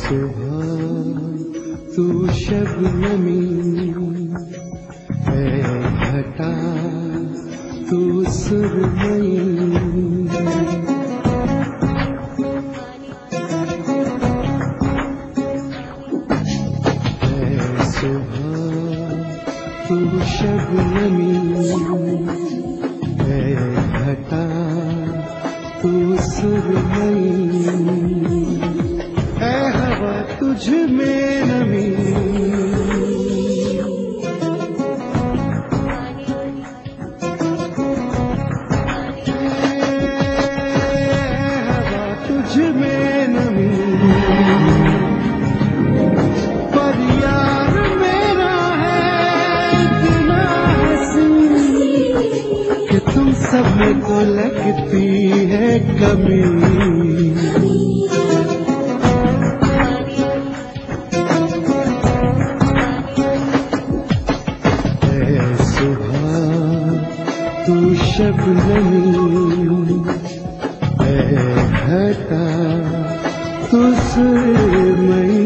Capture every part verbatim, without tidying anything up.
सुबह तू शबनमी है घटा तू सुरमई है सुबह तू शबनमी है घटा तू सुरमई है हवा तुझ में नमी सब में तो लगती है कमी है सुबह तू शबनमी है घटा तू सुरमई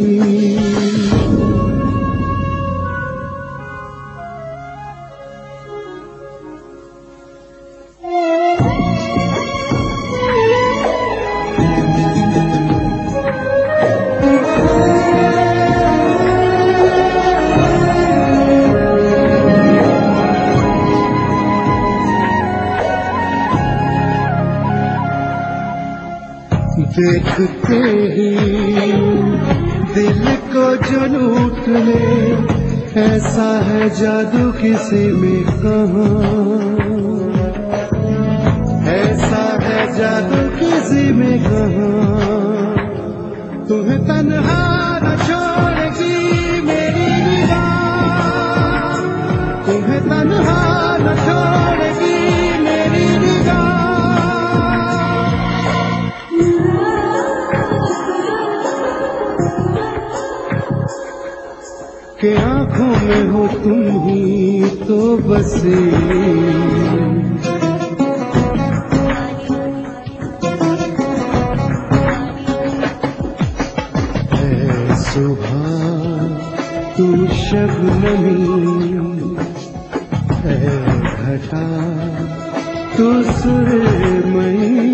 देखते ही दिल को जो लूट ले ऐसा है जादू किसी में कहाँ ऐसा है जादू किसी में कहाँ तुम्हें तन्हा न छोड़ेगी मेरी निगाह तुम्हें तन्हा न छोड़ेगी मेरी निगाह के आँखों में हो तुम ही तो बसे है सुबह तू शबनमी है घटा तू सुरमई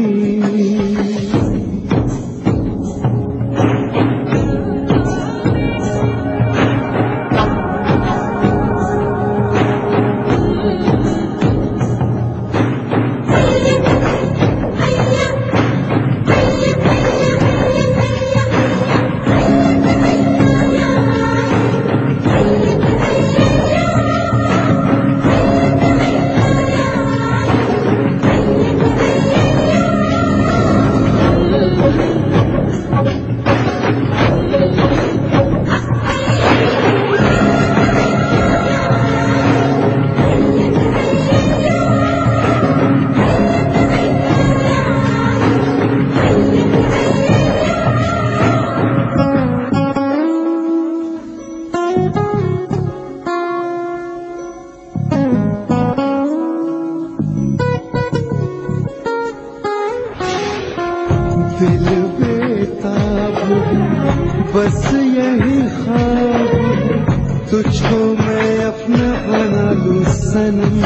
दिल बेताब बस यही ख्वाब तुझको मैं अपना बना लूं सनम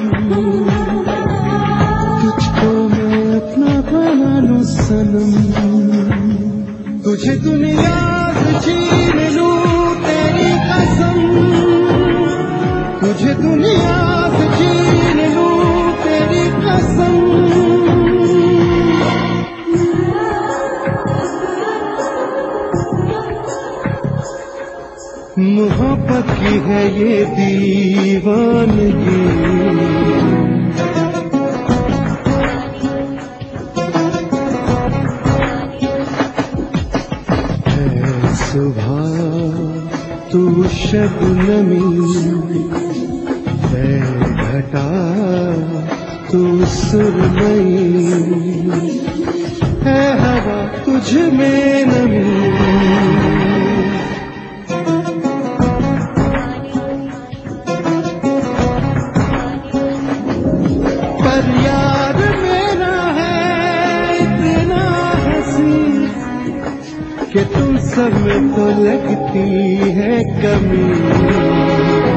तुझको मैं अपना बना लूं सनम तुझे दुनिया से छीन लूं तेरी कसम तुझे दुनिया से छीन लूं तेरी कसम मोहब्बत की है ये दीवानगी है सुबह तू शबनमी है घटा तू सुरमई है हवा तुझ में नमी कि तुम सब में तो लगती है कमी।